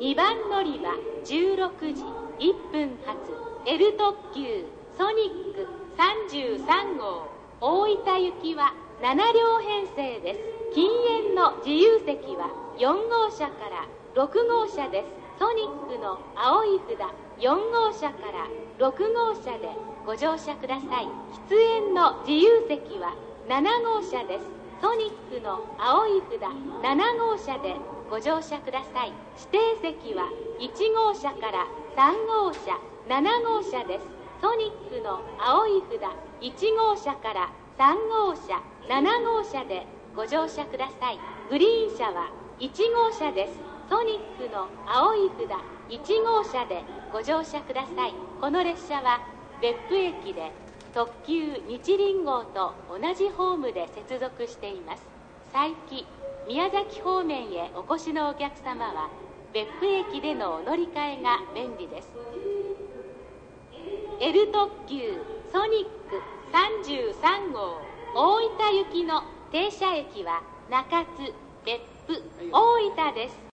2番乗りは16時1分発 L 特急ソニック33号大分行きは7両編成です。禁煙の自由席は4号車から6号車です。ソニックの青い札4号車から6号車でご乗車ください。喫煙の自由席は7号車です。ソニックの青い札7号車でご乗車ください。指定席は1号車から3号車7号車です。ソニックの青い札1号車から3号車7号車でご乗車ください。グリーン車は1号車です。ソニックの青い札1号車でご乗車ください。この列車は別府駅で特急日輪号と同じホームで接続しています。佐伯、宮崎方面へお越しのお客様は別府駅でのお乗り換えが便利です。L 特急ソニック33号大分行きの停車駅は中津、別府、大分です。